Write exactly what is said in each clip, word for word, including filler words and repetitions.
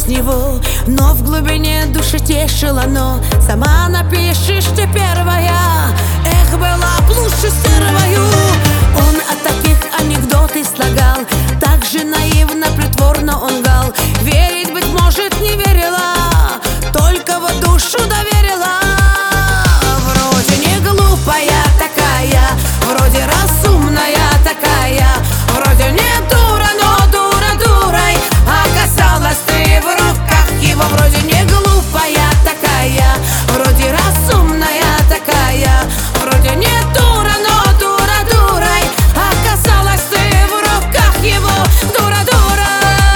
него, но в глубине души тешило оно. Сама напишешь ты первая, эх, была б лучше сервою. Он от таких анекдоты слагал, так же наивно, притворно он гал. Верить, быть может, не верила, только вот душу доверила. Вроде не глупая такая, вроде разумная такая, вроде не дура, но дура дурой оказалась ты в руках его. Вроде не глупая такая, вроде разумная такая, вроде не дура, но дура дурой оказалась ты в руках его. Дура дура.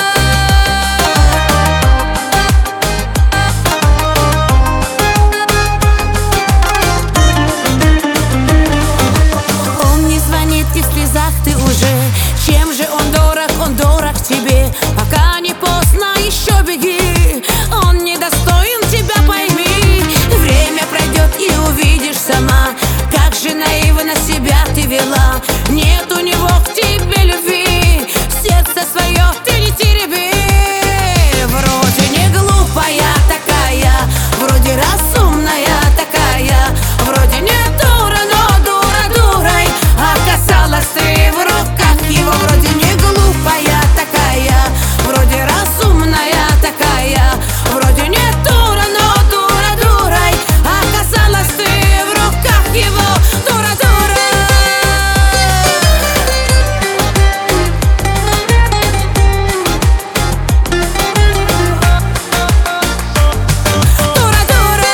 Он не звонит, и в слезах ты уже. Чем же он дорог, он дорог тебе. Пока не поздно, еще беги. Он недостоин тебя, пойми. Время пройдет и увидишь сама, как же наивно себя ты вела. Нет у него к тебе любви, сердце свое ты не тереби. Вроде не глупая такая, вроде разумная такая, вроде не дура, но дура дурой оказалась ты в руках его. Вроде не глупая такая, вроде разумная такая, вроде не дура, но дура дурой оказалась ты в руках его. Дура дура. Дура дура.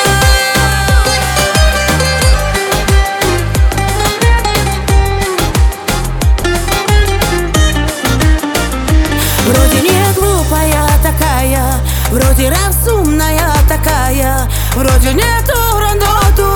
Вроде не глупая такая, вроде разумная такая, вроде не дура, но дура